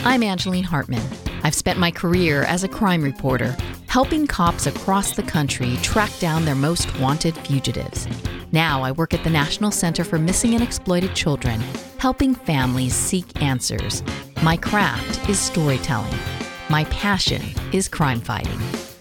I'm Angeline Hartman. I've spent my career as a crime reporter, helping cops across the country track down their most wanted fugitives. Now I work at the National Center for Missing and Exploited Children, helping families seek answers. My craft is storytelling. My passion is crime fighting.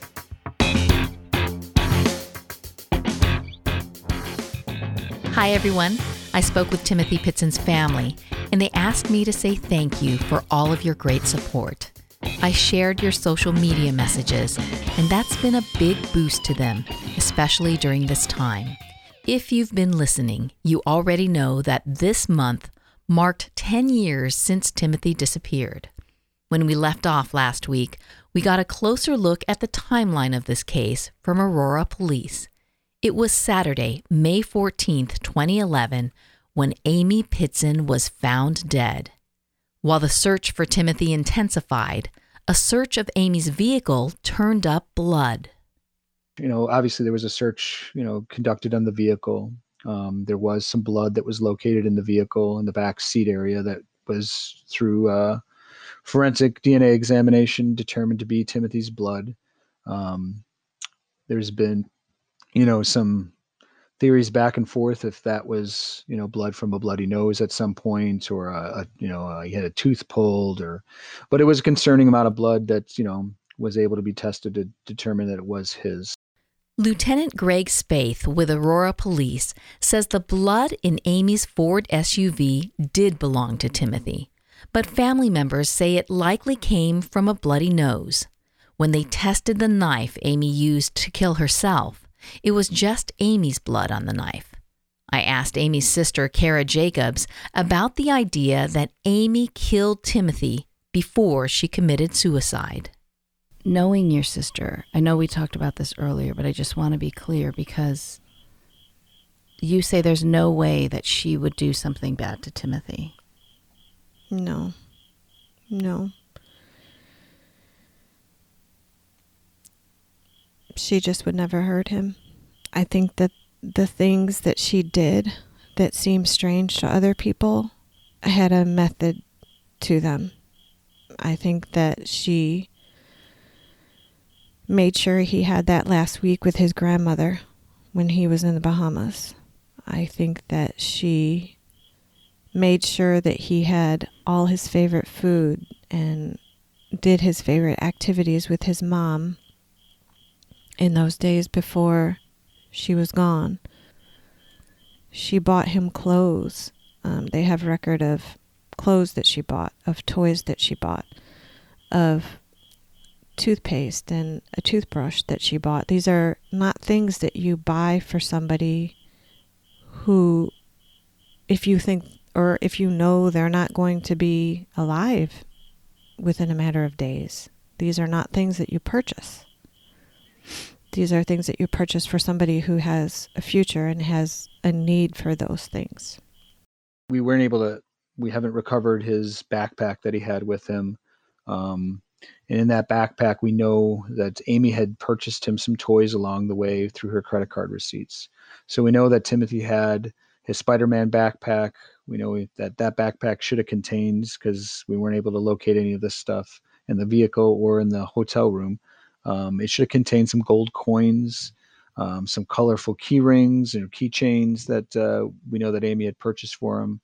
Hi, everyone. I spoke with Timothy Pitson's family, and they asked me to say thank you for all of your great support. I shared your social media messages, and that's been a big boost to them, especially during this time. If you've been listening, you already know that this month marked 10 years since Timothy disappeared. When we left off last week, we got a closer look at the timeline of this case from Aurora Police. It was Saturday, May 14th, 2011, when Amy Pitson was found dead. While the search for Timothy intensified, a search of Amy's vehicle turned up blood. Obviously there was a search, conducted on the vehicle. There was some blood that was located in the vehicle in the back seat area that was through forensic DNA examination determined to be Timothy's blood. There's been, some theories back and forth if that was, blood from a bloody nose at some point, or he had a tooth pulled, but it was a concerning amount of blood that, was able to be tested to determine that it was his. Lieutenant Greg Spaeth with Aurora Police says the blood in Amy's Ford SUV did belong to Timothy, but family members say it likely came from a bloody nose. When they tested the knife Amy used to kill herself, it was just Amy's blood on the knife. I asked Amy's sister, Kara Jacobs, about the idea that Amy killed Timothy before she committed suicide. Knowing your sister, I know we talked about this earlier, but I just want to be clear because you say there's no way that she would do something bad to Timothy. No. She just would never hurt him. I think that the things that she did that seemed strange to other people had a method to them. I think that she made sure he had that last week with his grandmother when he was in the Bahamas. I think that she made sure that he had all his favorite food and did his favorite activities with his mom in those days before she was gone. She bought him clothes. They have record of clothes that she bought, of toys that she bought, of toothpaste and a toothbrush that she bought. These are not things that you buy for somebody who, if you think or if you know they're not going to be alive within a matter of days. These are not things that you purchase. These are things that you purchase for somebody who has a future and has a need for those things. We haven't recovered his backpack that he had with him. And in that backpack, we know that Amy had purchased him some toys along the way through her credit card receipts. So we know that Timothy had his Spider-Man backpack. We know that backpack should have contained, because we weren't able to locate any of this stuff in the vehicle or in the hotel room. It should have contained some gold coins, some colorful key rings and keychains that we know that Amy had purchased for him.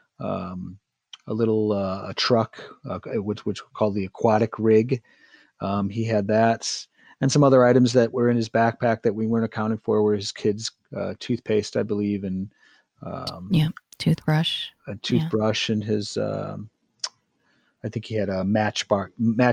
A truck, which we call the aquatic rig. He had that, and some other items that were in his backpack that we weren't accounting for were his kids' toothpaste, I believe, and toothbrush. A toothbrush, and his. I think he had a Matchbox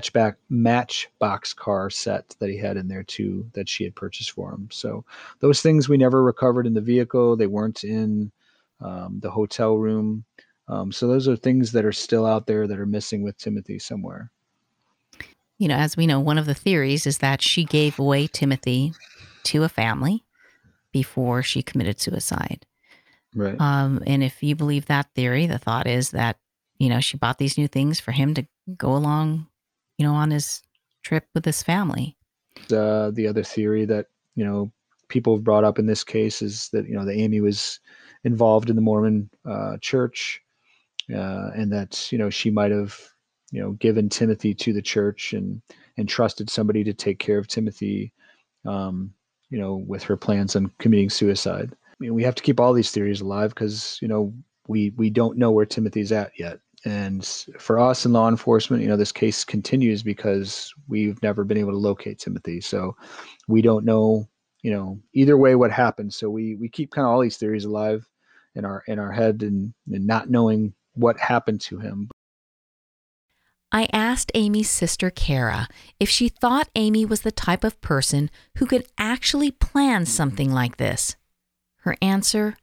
car set that he had in there too, that she had purchased for him. So those things we never recovered in the vehicle. They weren't in the hotel room. So those are things that are still out there that are missing with Timothy somewhere. As we know, one of the theories is that she gave away Timothy to a family before she committed suicide. Right. And if you believe that theory, the thought is that, she bought these new things for him to go along, on his trip with his family. The other theory that, people have brought up in this case is that, that Amy was involved in the Mormon church, and that, she might have, given Timothy to the church and trusted somebody to take care of Timothy, with her plans on committing suicide. We have to keep all these theories alive because, we don't know where Timothy's at yet. And for us in law enforcement, this case continues because we've never been able to locate Timothy. So we don't know, either way what happened. So we keep kind of all these theories alive in our head and not knowing what happened to him. I asked Amy's sister, Kara, if she thought Amy was the type of person who could actually plan something like this. Her answer: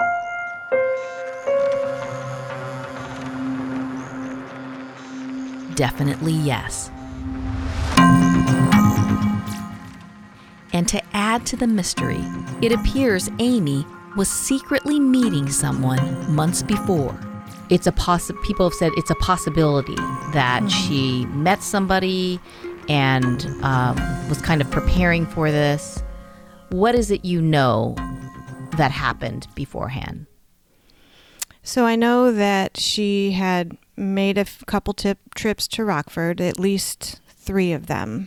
definitely yes. And to add to the mystery, it appears Amy was secretly meeting someone months before. People have said it's a possibility that she met somebody and was kind of preparing for this. What is it that happened beforehand? So I know that she had made a couple trips to Rockford, at least 3 of them.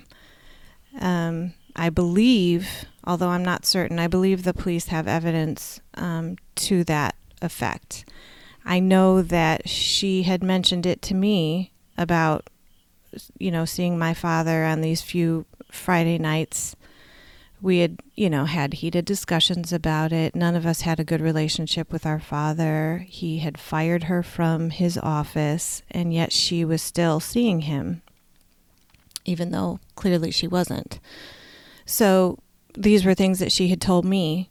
I believe, although I'm not certain, I believe the police have evidence to that effect. I know that she had mentioned it to me about, seeing my father on these few Friday nights. We had, had heated discussions about it. None of us had a good relationship with our father. He had fired her from his office, and yet she was still seeing him, even though clearly she wasn't. So these were things that she had told me.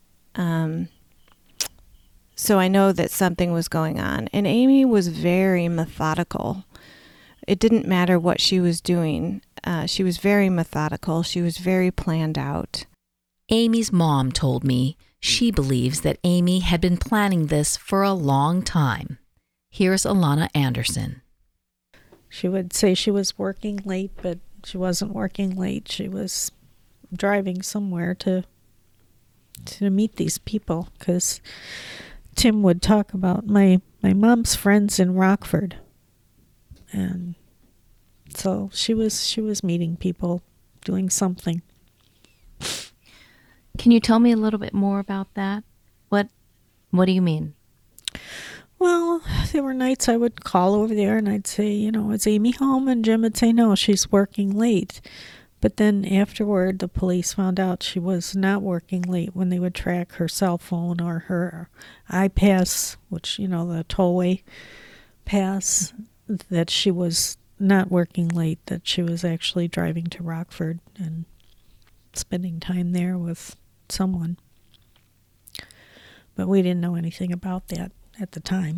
So I know that something was going on. And Amy was very methodical. It didn't matter what she was doing. She was very methodical. She was very planned out. Amy's mom told me she believes that Amy had been planning this for a long time. Here's Alana Anderson. She would say she was working late, but she wasn't working late. She was driving somewhere to meet these people, because Tim would talk about my mom's friends in Rockford. And so she was meeting people, doing something. Can you tell me a little bit more about that? What do you mean? Well, there were nights I would call over there and I'd say, is Amy home? And Jim would say, no, she's working late. But then afterward, the police found out she was not working late when they would track her cell phone or her iPass, which, the tollway pass, that she was not working late, that she was actually driving to Rockford and spending time there with someone. But we didn't know anything about that at the time.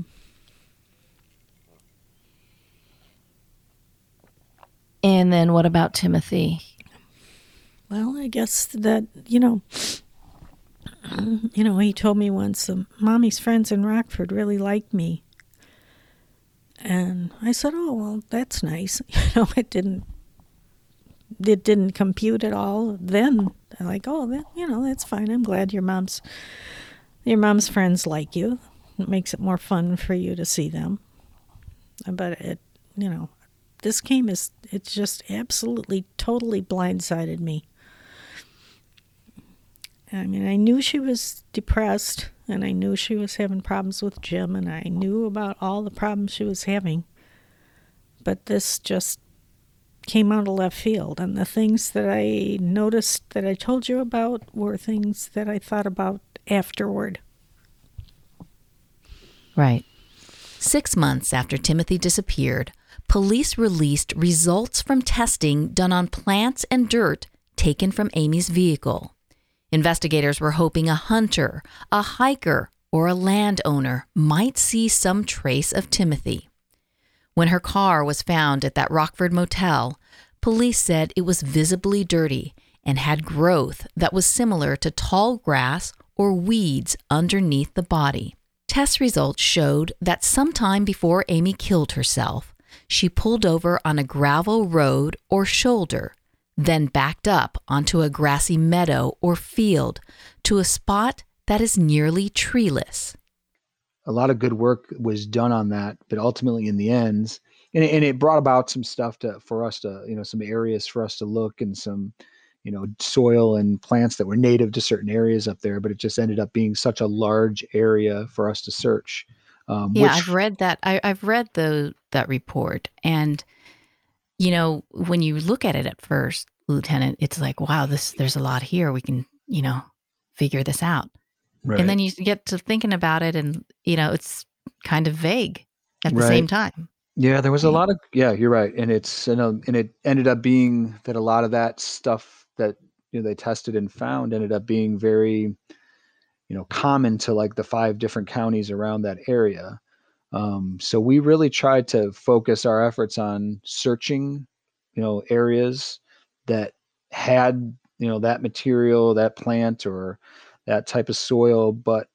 And then what about Timothy? Well, I guess that, he told me once, Mommy's friends in Rockford really like me. And I said, oh, well, that's nice. It didn't compute at all. Then I'm like, oh, that's fine. I'm glad your mom's friends like you. It makes it more fun for you to see them. But this it just absolutely, totally blindsided me. I mean, I knew she was depressed, and I knew she was having problems with Jim, and I knew about all the problems she was having. But this just came out of left field, and the things that I noticed that I told you about were things that I thought about afterward. Right. 6 months after Timothy disappeared, police released results from testing done on plants and dirt taken from Amy's vehicle. Investigators were hoping a hunter, a hiker, or a landowner might see some trace of Timothy. When her car was found at that Rockford motel, police said it was visibly dirty and had growth that was similar to tall grass or weeds underneath the body. Test results showed that sometime before Amy killed herself, she pulled over on a gravel road or shoulder, then backed up onto a grassy meadow or field to a spot that is nearly treeless. A lot of good work was done on that, but ultimately in the end, and it brought about some stuff for us to, some areas for us to look, and some, soil and plants that were native to certain areas up there, but it just ended up being such a large area for us to search. I've read that. I've read that report, and when you look at it at first, Lieutenant, it's like, wow, there's a lot here. We can, figure this out. Right. And then you get to thinking about it, and it's kind of vague at the same time. Yeah, there was a lot of, you're right. And and it ended up being that a lot of that stuff that they tested and found ended up being very, common to like the 5 different counties around that area. So we really tried to focus our efforts on searching, areas that had, that material, that plant, or that type of soil, but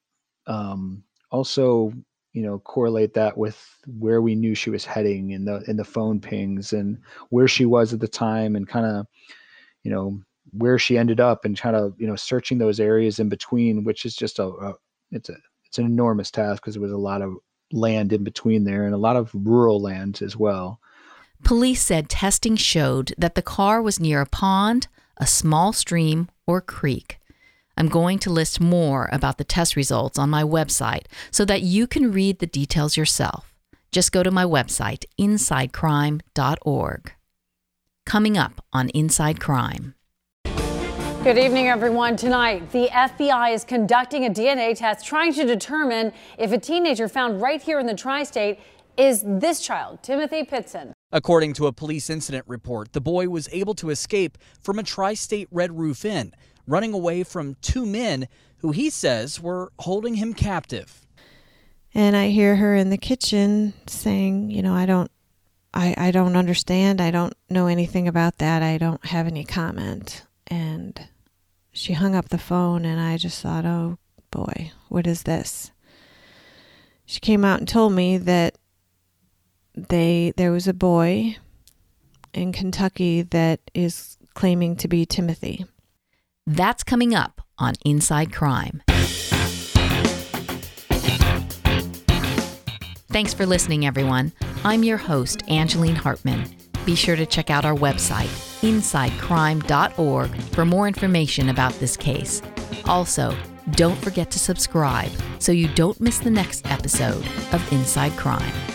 also, correlate that with where we knew she was heading in the phone pings, and where she was at the time, and kind of, where she ended up, and kind of, searching those areas in between, which is just it's an enormous task, because there was a lot of land in between there, and a lot of rural land as well. Police said testing showed that the car was near a pond, a small stream, or creek. I'm going to list more about the test results on my website so that you can read the details yourself. Just go to my website, insidecrime.org. Coming up on Inside Crime. Good evening, everyone. Tonight, the FBI is conducting a DNA test trying to determine if a teenager found right here in the tri-state is this child, Timothy Pitson. According to a police incident report, the boy was able to escape from a tri-state Red Roof Inn, running away from 2 men who he says were holding him captive. And I hear her in the kitchen saying, I don't understand. I don't know anything about that. I don't have any comment. And she hung up the phone, and I just thought, oh boy, what is this? She came out and told me that there was a boy in Kentucky that is claiming to be Timothy. That's coming up on Inside Crime. Thanks for listening, everyone. I'm your host, Angeline Hartman. Be sure to check out our website, insidecrime.org, for more information about this case. Also, don't forget to subscribe so you don't miss the next episode of Inside Crime.